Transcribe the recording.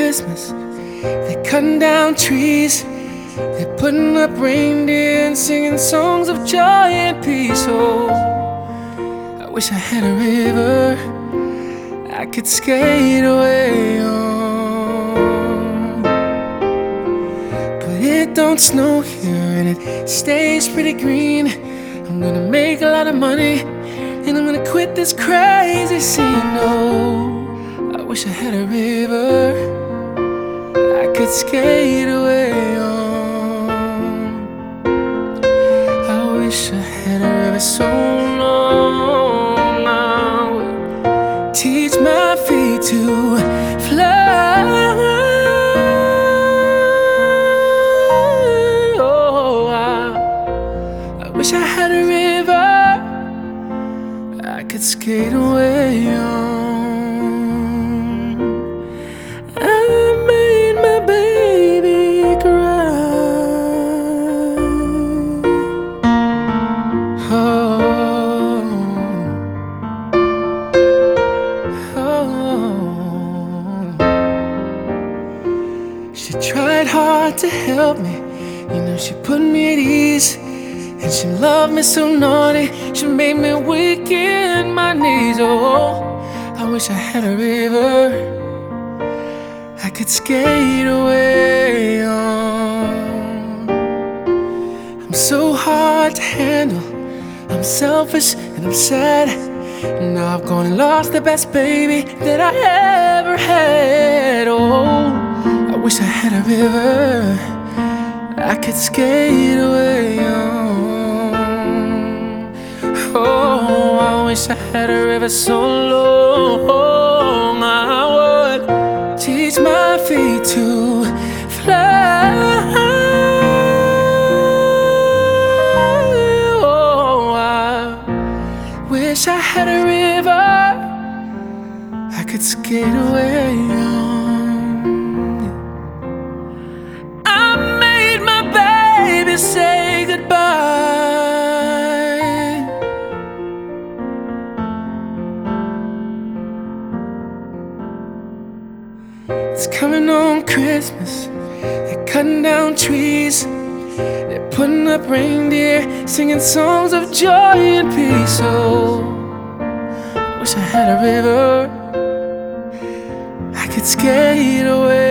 Christmas. They're cutting down trees, they're putting up reindeer and singing songs of joy and peace. Oh, I wish I had a river I could skate away on. But it don't snow here and it stays pretty green. I'm gonna make a lot of money and I'm gonna quit this crazy scene. Oh, I wish I had a river I could skate away on. I wish I had a river so long I would teach my feet to fly. Oh, I wish I had a river I could skate away on. She tried hard to help me, you know, she put me at ease. And she loved me so naughty, she made me weak in my knees. Oh, I wish I had a river I could skate away on. I'm so hard to handle, I'm selfish and I'm sad. Now I've gone and lost the best baby that I ever had. Oh, I wish I had a river I could skate away on. Oh, I wish I had a river so long I would teach my feet to fly. Oh, I wish I had a river I could skate away on. Say goodbye. It's coming on Christmas. They're cutting down trees, they're putting up reindeer, singing songs of joy and peace. Oh, I wish I had a river I could skate away.